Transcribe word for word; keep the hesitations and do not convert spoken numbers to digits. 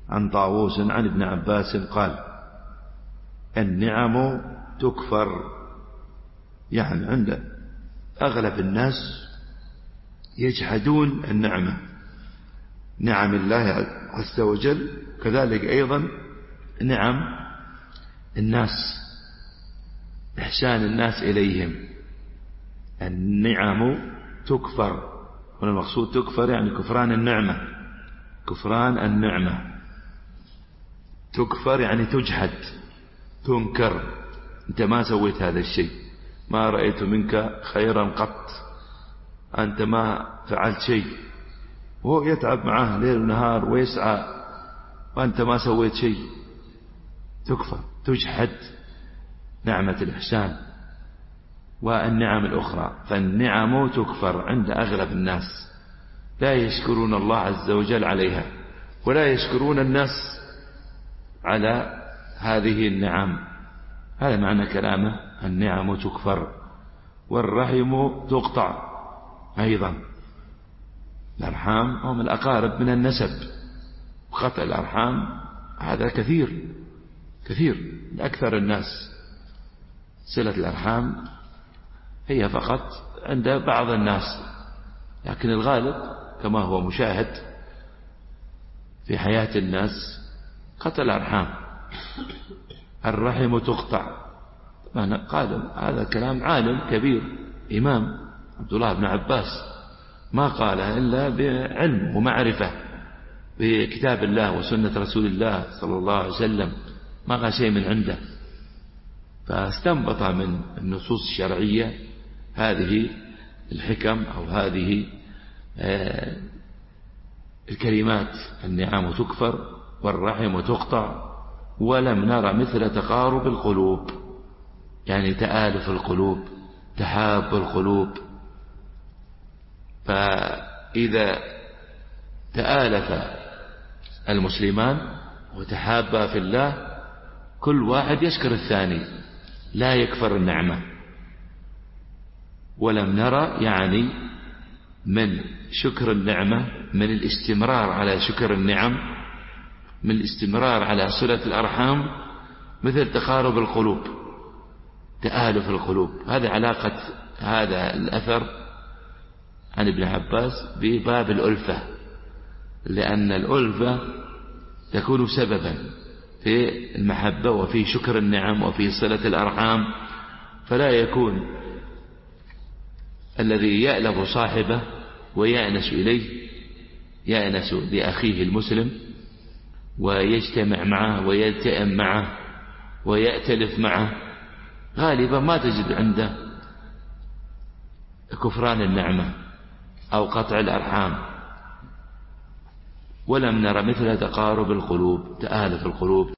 عن طاووس عن ابن عباس قال: النعم تكفر. يعني عند أغلب الناس يجحدون النعمة، نعم الله عز وجل، كذلك أيضا نعم الناس، إحسان الناس إليهم. النعم تكفر، والمقصود تكفر يعني كفران النعمة، كفران النعمة. تكفر يعني تجحد، تنكر، أنت ما سويت هذا الشيء، ما رأيت منك خيرا قط، أنت ما فعلت شيء، وهو يتعب معه ليل ونهار ويسعى وأنت ما سويت شيء. تكفر، تجحد نعمة الإحسان والنعم الأخرى. فالنعم تكفر عند أغلب الناس، لا يشكرون الله عز وجل عليها، ولا يشكرون الناس على هذه النعم. هذا معنى كلامه: النعم تكفر. والرحم تقطع أيضا. الأرحام هم الأقارب من النسب، وقطع الأرحام هذا كثير كثير لأكثر الناس. صلة الأرحام هي فقط عند بعض الناس، لكن الغالب كما هو مشاهد في حياة الناس قطع الأرحام. الرحم تقطع. قال هذا كلام عالم كبير، إمام عبد الله بن عباس، ما قاله إلا بعلم ومعرفة بكتاب الله وسنة رسول الله صلى الله عليه وسلم، ما قال شيء من عنده، فاستنبط من النصوص الشرعية هذه الحكم أو هذه الكلمات: النعم تكفر والرحم تقطع ولم نرى مثل تقارب القلوب، يعني تآلف القلوب، تحاب القلوب. فإذا تآلف المسلمان وتحابا في الله، كل واحد يشكر الثاني، لا يكفر النعمة. ولم نرى يعني من شكر النعمة، من الاستمرار على شكر النعم، من الاستمرار على صلة الأرحام، مثل تقارب القلوب، تآلف القلوب. هذا علاقة هذا الأثر عن ابن عباس بباب الألفة، لأن الألفة تكون سببا في المحبة وفي شكر النعم وفي صلة الأرحام. فلا يكون الذي يألف صاحبه ويأنس إليه، يأنس لأخيه المسلم ويجتمع معه ويلتئم معه ويأتلف معه، غالبا ما تجد عنده كفران النعمة أو قطع الأرحام. ولم نرى مثل تقارب القلوب، تآلف القلوب.